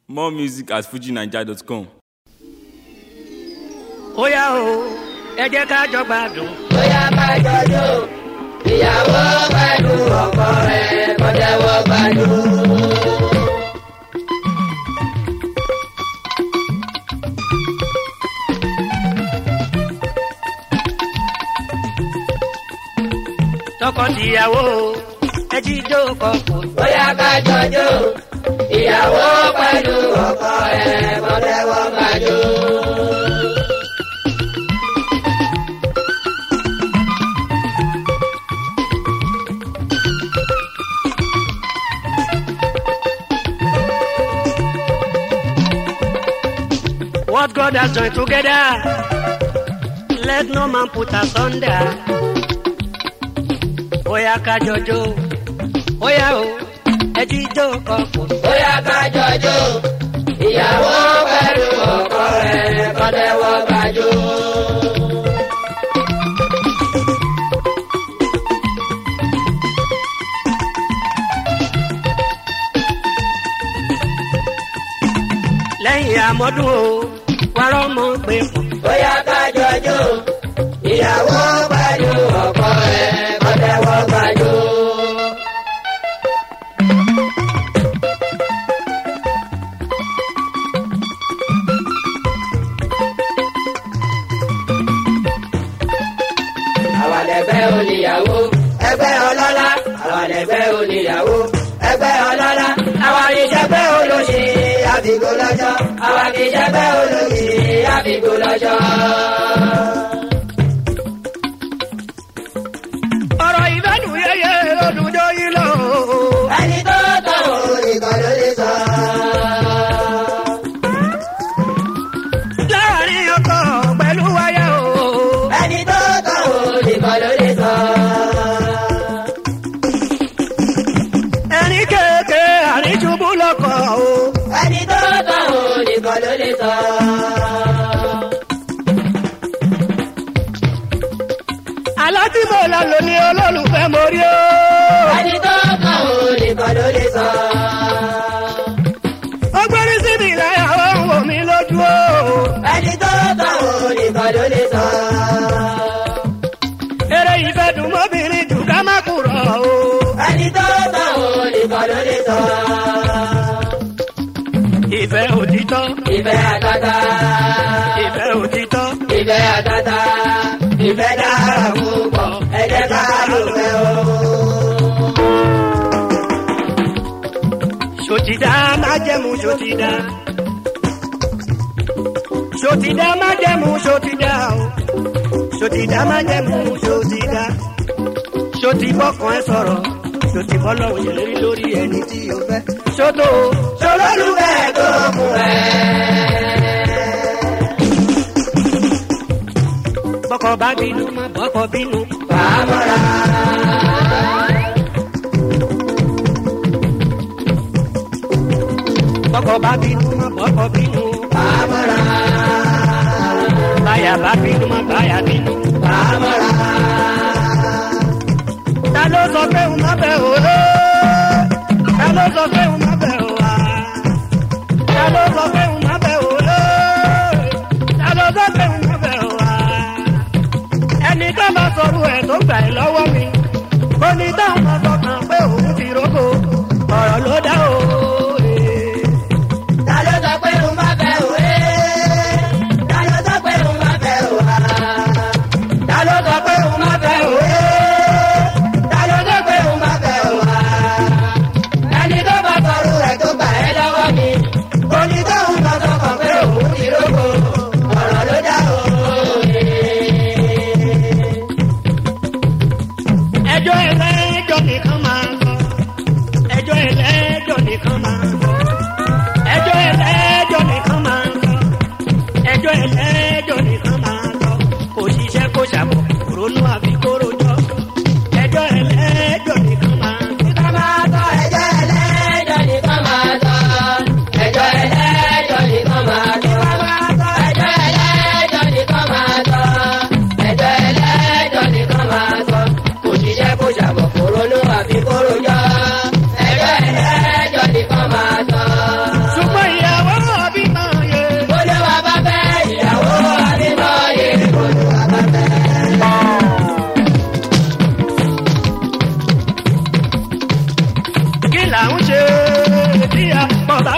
More music at fujinaija.com. Óyá o, ẹ jẹ́ ká jọ gbádùn. Óyá ká jọjó, ìyàwó pẹ̀lú ọkọ rẹ̀ kọjẹ́wọ́ gbádùn. Tọkọ-tìyàwó ẹ jíjó kọ̀ọ̀kan. Óyá ká jọjó, ìyàwó pẹ̀lú ọkọ rẹ̀ kọjẹ́wọ́ gbádùn. What God has joined together, let no man put asunder. Óyá ká jọjó, óyá o, ẹ jíjó kọ̀ọ̀kan. Óyá ká jọjó, ìyàwó pẹ̀lú ọkọ rẹ̀ kọjẹ́wọ́ gbádùn. Lẹ́yìn àmọ́dún o, wàrà ọmọ gbé pọ̀. Óyá ká jọjó, ìyàwó pẹ̀lú ọkọ rẹ̀ kọjẹ́wọ́ gbádùn. Àwa lẹgbẹ́ oníyàwó, ẹgbẹ́ ọlọ́lá. Àwa lẹgbẹ́ oníyàwó, ẹgbẹ́ ọlọ́lá. Àwa kì í ṣẹgbẹ́ olóṣì, àfìgò lọ́jọ́. Àwa kì í ṣẹgbẹ́ olóṣì, àfìgò lọ́jọ́. Ọ̀rọ̀ ìbẹ́nu yẹyẹ olùdó yìí lọ. Ẹni tó tọ̀ nìkan ló lè sọ. Láàárín ọkọ pẹ̀lú wáyà o. Ẹni tó tọ̀ nìkan ló lè sọ. Ẹni kéèké àríjúbú lọ́kọ̀ o. Ẹni tó tọ̀ nìkan ló lè sọ. Àlá tí mo là lò ní olólùfẹ́ mo rí o. Ẹni tó tọ̀ nìkan ló lè sọ. Ó gbórí síbi ìlàyà ó ń wò mí lójú o. Ẹni tó tọ̀ nìkan ló lè sọ. Eré ìfẹ́ dùn mọ́bìnrin jù ká má kúrọ̀ o. Ẹni tó tọ̀ nìkan ló lè sọ. Ìfẹ́ òtítọ́, Ìfẹ́ àtàtà, ìfẹ́ òtítọ́. ìfẹ́ àtàtà, ìfẹ́ dára púpọ̀, ẹ jẹ́ ká lò fẹ́ o. Ṣòtìdá májẹ̀mú ṣòtìdá. Ṣòtìdá májẹ̀mú ṣòtìdá o. Ṣòtìdá májẹ̀mú ṣòtìdá. Ṣòtìbọ́kàn ẹ sọ̀rọ̀. Ṣòtìbọ́lọ̀ òṣèlérí lórí ẹni tí o fẹ́. Ṣòtò Ṣolólùfẹ́ tó kún ẹ. bọ́kọ̀ bá bínú má bọ́kọ̀ bínú. Fàmọ́ra. Bọ́kọ̀ bá bínú má bọ́kọ̀ bínú. Fàmọ́ra. Báyà bá bínú má báyà bínú. Fàmọ́ra. Ta ló sọ pé òun má bẹ̀ o? Ta ló sọ pé òun má bẹ̀ o? Ta ló sọ pé òun má bẹ̀ o? Ta ló sọ pé òun má bẹ̀ o? Ẹni tó bá sọ̀rọ̀ ẹ̀ tó gbà ẹ́ lọ́wọ́ mi. Kò ní dáhùn máa sọ kàn pé òun ti rókò. Ọ̀rọ̀ ló dá o. Ta ló sọ pé òun má fẹ́ o? Ta ló sọ pé òun má fẹ́ o? Ta ló sọ pé òun má bẹ̀ o? Ta ló sọ pé òun má fẹ́ o? Ẹni tó bá sọ̀rọ̀ ẹ̀ tó gbà ẹ́ lọ́wọ́ mi. Kò ní tóun lọ sọ̀kàn pé òun ti rókò. Ọ̀rọ̀ ló dá o.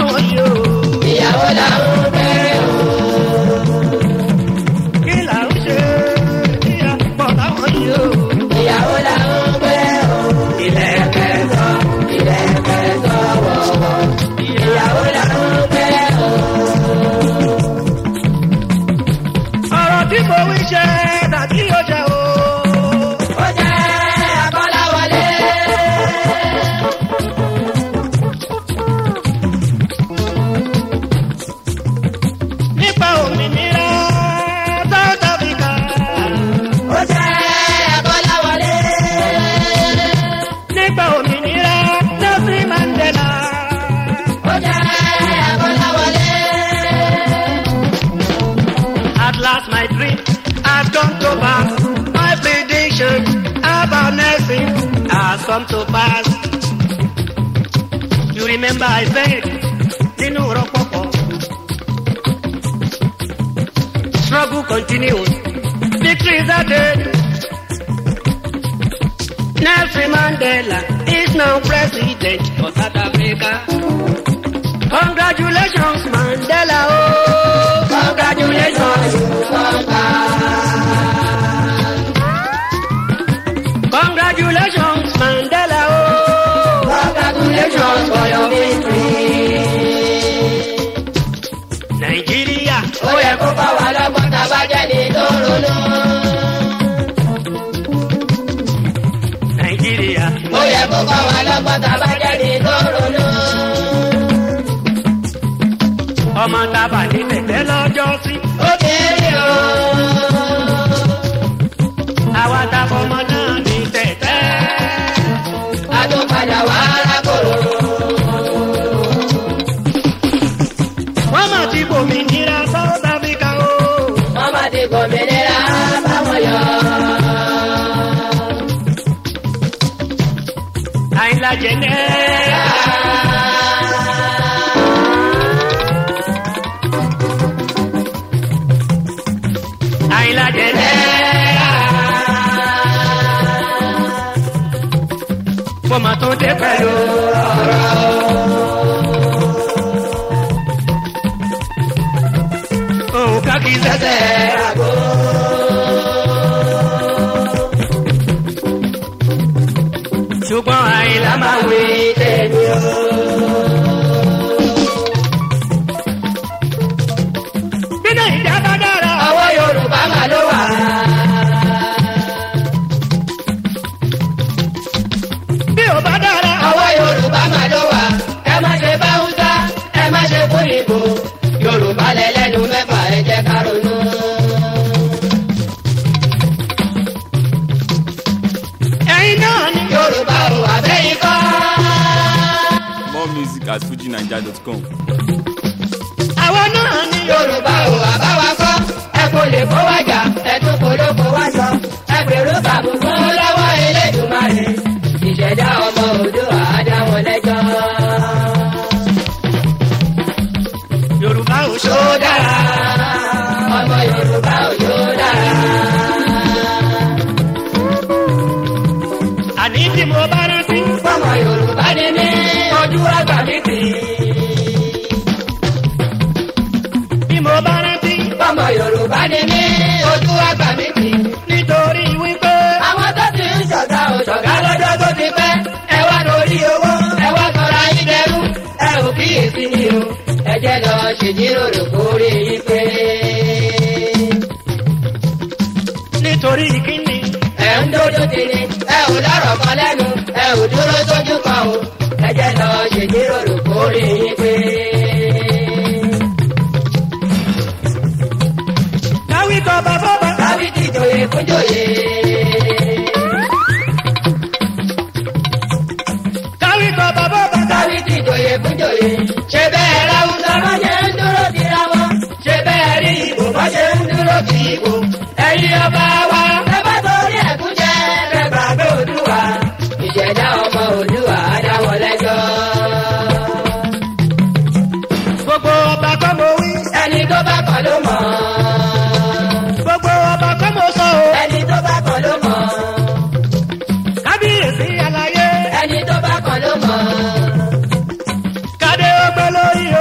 táwọn yìí o. ìyàwó là ń bẹ̀rẹ̀ o. kí là ń ṣe tí a pọ̀ táwọn yìí o. ìyàwó là ń bẹ̀rẹ̀ o. ilẹ̀ kẹtọ́ wọ̀wọ̀. ìyàwó là ń bẹ̀rẹ̀ o. ọ̀rọ̀ tí mo wí ṣe tàbí yóò jẹ́ o. ó jẹ́ Akọ́láwọlé. nípa òmìnira South Africa. ó jẹ́ Akọ́láwọlé. nípa òmìnira Nelson Mandela. ó jẹ́ Akọ́láwọlé. At last my dream has come to pass. My prediction about Nelson has come to pass. You remember I said, nínú rọpọpọ. Struggle continues. Victory is attained. Nelson Mandela is now president of South Africa. Congratulations, Mandela. Oh, congratulations you congratulations, Mandela. Oh, congratulations for your victory. Nigeria. ó yẹ kó bá wa lọ́gbọ́n tá a bá jẹ́ ní tó ronú. Nigeria. ó yẹ kó bá wa lọ́gbọ́n tá a bá jẹ́ ní tó ronú. ọmọ tábà ní tẹ̀tẹ̀ lọ́jọ́ sí. ó kéré o. àwa tábà ọmọ náà ní tẹ̀tẹ̀. a tún padà wá arákòrò. wọ́n mà ti gbòmìnira South Africa o. wọ́n má ti gbòmìnira báwọn yọ. Àyìnlá Jẹ̀nẹ́. Àyìnlá Jẹ̀nẹ́. mo mà tún dé pẹ̀lú òun kákì sẹ́sẹ̀ àgbo. ṣùgbọ́n Àyìnlá máa wí tẹ̀lé o. bí Nàìjíríà bá dára ọwọ́ Yorùbá mà ló wà. bí ò bá dára ọwọ́ Yorùbá mà ló wà. ẹ má ṣe bá Hausa ẹ má ṣe fún ìbò. Yorùbá lẹ́lẹ́nu mẹ́fà ẹ jẹ́ ká ronú. ẹ̀yin náà ni. Yorùbá ò wà bẹ́yìn kọ́. More music at fujinaija.com. àwọn náà ni. Yorùbá ò wà bá wa kọ́. ẹ kò lè kó wájà ẹ tún kò ló kó wá sọ. ẹ gbèrú bàbùkún lọ́wọ́ Elédùmarè. ìṣẹ̀dá ọmọ Oòduà á dá wọn lẹ́jọ́. Yorùbá ò ṣó Ó dára ọmọ Yorùbá ò yóò dára. àní tí mo bá rántí. Fọ́mọ Yorùbá ni mí ojú àgbà mi tì. bí mo bá rántí. Fọ́mọ Yorùbá ni mí ojú àgbà mi tì. nítorí wípé. Àwọn tó ti ń ṣọ̀gá ò ṣọ̀gá lọ́jọ́ tó ti pẹ́. Ẹ wá lórí owó, ẹ wá sọra yín dẹrú. Ẹ ò kíyèsí ni o, ẹ jẹ́ lọ ṣèjíròrò kórè yín pé. nítorí kíni. Ẹ ń dójú tini, ẹ ò lọ́rọ̀ kan lẹ́nu, ẹ ò dúró sójú kan o. Ẹ jẹ́ lọ ṣèjíròrò kórè yín pé. káwí kọ bàbá bá. Káwí ti jòyè fún jòyè. káwí kọ bàbá bá. Káwí ti jòyè fún jòyè. Ṣé bẹ́ẹ̀ ráwùsọ bá ṣe ń dúró tira wọn? Ṣé bẹ́ẹ̀ rí ìbò bá ṣe ń dúró kì í bò? Ẹ̀yin ọba wa, ẹ bá torí ẹ̀kún jẹ́ ẹ gbàgbé Oòduà. Ìṣẹ̀dá ọmọ Oòduà á dá wọn lẹ́jọ́. gbogbo ọba kọ́ mo wí. Ẹni tó bá kàn ló mọ̀. gbogbo ọba kọ́ mo sọ o. Ẹni tó bá kàn ló mọ̀. kábíyèsí aláyé. Ẹni tó bá kàn ló mọ̀. kádé ó gbé lórí o.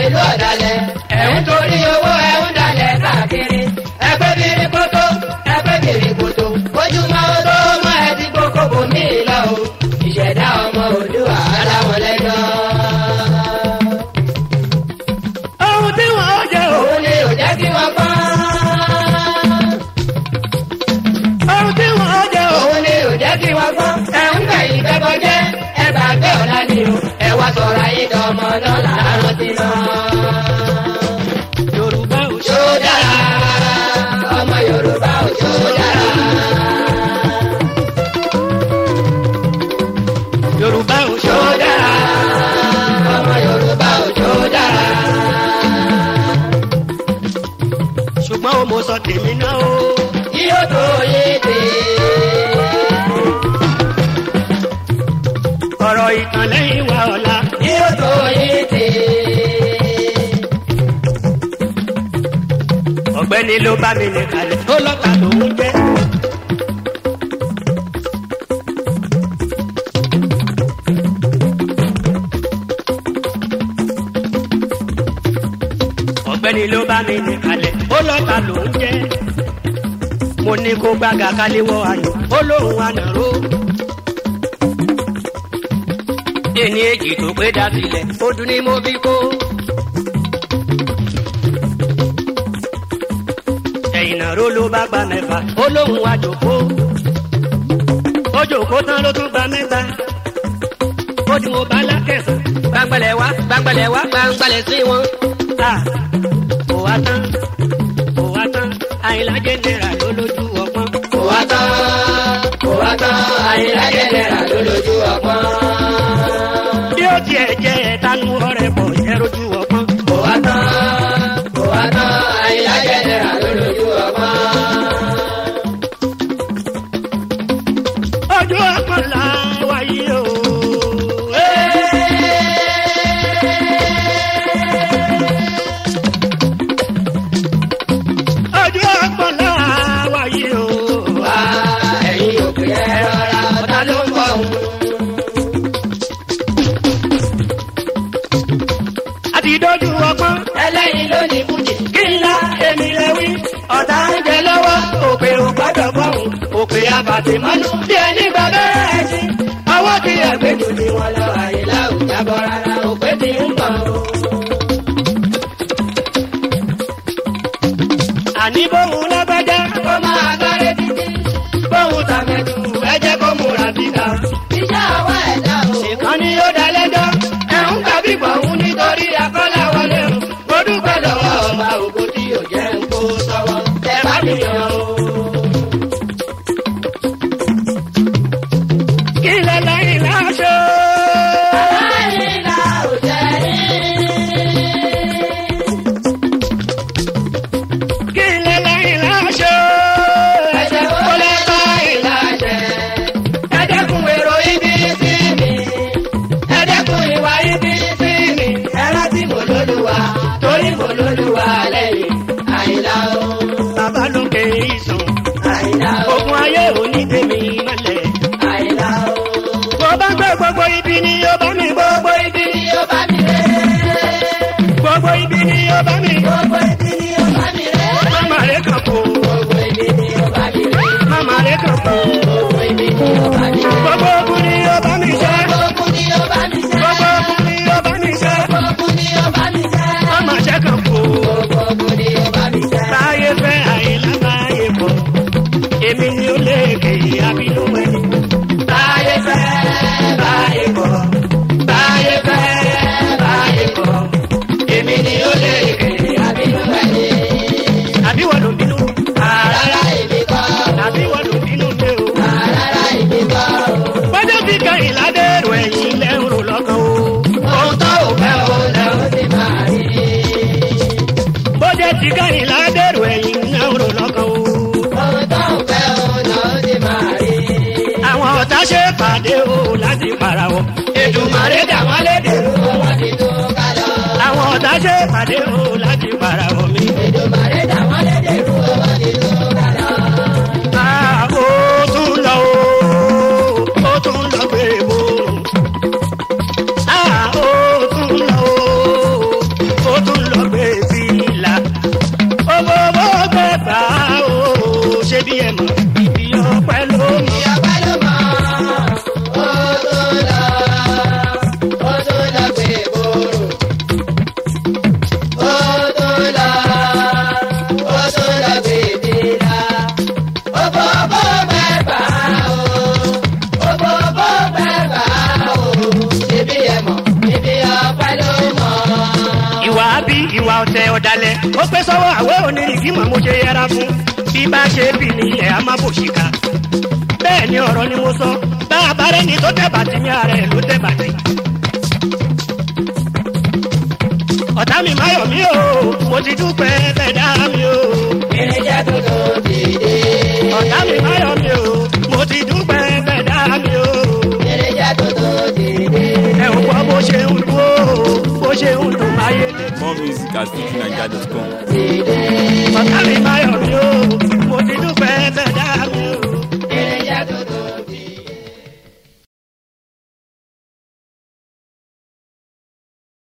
ìlú ọ̀dàlẹ̀ ẹ̀hún torí owó ẹ̀hún dalẹ̀ káàkiri ẹgbẹ́ bírí kótó ẹgbẹ́ bírí kótó ojúmọ́ tó mọ́ ẹ ti gbókò bòmí lọ o ìṣẹ̀dá ọmọ Oòduà aláwọ̀ lẹ́jọ́. ohun tí wọ́n ó jẹ o. òun ni ò jẹ́ kí wọ́n gbọ́. ohun tí wọ́n ó jẹ o. òun ni ò jẹ́ kí wọ́n gbọ́. ẹ̀hún gbẹ̀yìn kẹ́kọ̀ọ́ jẹ́ ẹ gbàgbé ọ̀la ni o ẹ wá sọ̀rọ̀ ayé dọ̀mọ lọ́la rántí lọ. Yorùbá ò ṣe. Ṣó dára ọmọ Yorùbá ò ṣó dára. Yorùbá ò ṣe. Ṣó dára ọmọ Yorùbá ò ṣó dára. ṣùgbọ́n o mo sọ tèmi náà o. Yóò tó yé dé. ọ̀rọ̀ ìtàn lẹ́yìn wa ọ̀la. Yóò tó yé dé. ọ̀gbẹ́ni ló bá mi ní kalẹ̀ tó lọ́ta lòún jẹ́. ọ̀gbẹ́ni ló bá mi ní kalẹ̀ ó lọ́ta lòún jẹ́. mo ní kó gbága káléwọ́ ayò ó lóun ànàró. ẹni èjì tó pé dá sílẹ̀ ó dún ní mo bí kó. ẹ̀yìn náà ló bá gba mẹ́fà ó lóun àjòkó. ó jòkó tán ló tún gba mẹ́ta. ó ní mo bá lákẹ̀sán. Gbàngbàlẹ̀ wá gbàngbàlẹ̀ wá gbàngbàlẹ̀ sí wọn. kò wá tán kò wá tán Àyìnlá jẹ́nẹ́rà ló lójú ọpọ́n. Kò wá tán Àyìnlá jẹ́nẹ́rà ló lójú ọpọ́n. bí ó tiẹ̀ jẹ́ ẹ̀tanú ọ̀rẹ́ bọ̀ ẹ rojú ọpọ́n. Kò wá tán Àyìnlá jẹ́nẹ́rà ló lójú ọpọ́n. ojú ọpọ́n là wáyé o. ojú ọpọ́n là wáyé o. Wá ẹ̀yin òkè ẹ rọra ọ̀tá ló ń bọ̀ òun. àti ìdójú ọpọ́n. Ẹlẹ́yin ló ní kùjì. kí ńlá èmi lè wí. ọ̀tá ń jẹ lọ́wọ́ òpè ò gbọ́dọ̀ bọ̀hùn. òpè àbàtì mọ́nú bí ẹni gbà bẹ́ẹ̀ ẹ̀sìn. ọwọ́ ti ẹ̀gbẹ́ jù ní wọn lọ. Àyìnlá ò jábọ̀ rárá òpè tí ń bọ̀ o. àní bóun lágbájá. Kó máa sáré títí. bóun tàmẹ̀dù ẹ jẹ́ kó múra síta. Iṣẹ́ ọwọ́ ẹ̀dá o. nìkan ni ó dá lẹ́jọ́. ẹ̀hún tàbí bọ̀hún nítorí akọ́lá wọlé o. mo dúpẹ́ lọ́wọ́ ọba ògo tí yóò jẹ́ ń kó sọ́wọ́. ẹ bá mi yàn o. kí lẹ́lẹ́yìn láṣọ. Àyìnlá ò jẹ́ rí. kí lẹ́lẹ́yìn láṣọ. Ẹ̀jẹ̀ wo lẹ bá ìlà jẹ? Ẹ dẹ́kun èrò ibi sí mi. Ẹ dẹ́kun ìwà ibi sí mi. Ẹ rántí mo lólúwa, torí mo lólúwa lẹ́yìn. Àyìnlá o, bàbá lókè ìsàn. Àyìnlá o, ogun ayé òní tèmi mọ́lẹ̀. Àyìnlá o. bó bá gbé gbogbo ibi ni yóò bá mi gbó. Gbogbo ibi ni yóò bá mi rẹ̀. gbogbo ibi ni yóò bá mi. Gbogbo ibi ni yóò bá mi rẹ̀. mama rẹ kàn kó. Gbogbo ibi ni yóò bá mi rẹ̀. mama rẹ kàn kó. Gbogbo ibi ni yóò bá mi rẹ̀. gbogbo ogun ni yóò bá mi ṣe. Gbogbo ni yóò bá mi rẹ̀. gbogbo ogun ni yóò bá mi ṣe. Gbogbo ni yóò bá mi rẹ̀. mama ṣe kàn kó. Gbogbo ni yóò bá mi rẹ̀. báyé fẹ́ Àyìnlá báyé bọ̀. èmi ni ó lè kéye abínú ẹni. Báyé fẹ́, báyé bọ̀. Báyé fẹ́, báyé bọ̀. Èmi ni ó lè kéré àbínú ẹni. àbí wọ́n ló bínú. Àrárá èmi kọ́. àbí wọ́n ló bínú lé o. Àrárá èmi kọ́. bọ́jọ́ ti kan ìládẹ́rù ẹ̀yìn lẹ́rù lọ́kàn o. Ohun tó ò fẹ́ o lẹ́hìn ti máa rí. bọ́jọ́ ti kan ìládẹ́rù ẹ̀yìn lẹ́rù lọ́kàn o. Ohun tó ò fẹ́ o lẹ́hìn ti máa rí. àwọn ọ̀tá ṣe pàdé o láti para wọn. Èdùmàrè dà wọ́n lédè rú wọn ti tó ká lọ. àwọn ọ̀tá ṣe pàdé o láti para wọn mi. Èdùmàrè dà wọ́n lédè rú wọn ti tó ká lọ. ó tún lọ ó tún lọ gbére bò. ó tún lọ ó ọ̀dàlẹ̀ ó pé sọ́wọ́ àwẹ́ onírìkì mọ̀ mo ṣe yẹra fún bí bá ṣe bì ní ilẹ̀ a máa bò ṣìkà bẹ́ẹ̀ ni ọ̀rọ̀ ni mo sọ bá a bá rẹ́ni tó tẹ̀ bàtí ní ara ẹ̀ ló tẹ̀ bàtí. ọ̀tá mi máyọ̀ mí o mo ti dúpẹ́ bẹ́ẹ̀dá mi o. irinṣẹ́ tuntun dìde. ọ̀tá mi máyọ̀ mí o mo ti dúpẹ́ bẹ́ẹ̀dá mi o. irinṣẹ́ tuntun dìde. ẹ ò gbọ́ bó ṣe ń dúró bó ṣe ń dùn máyé. More music at FujiNiger.com. ọ̀tá mi máyọ̀ mí o mo ti dúpẹ́ bẹ́ẹ̀dá mi o.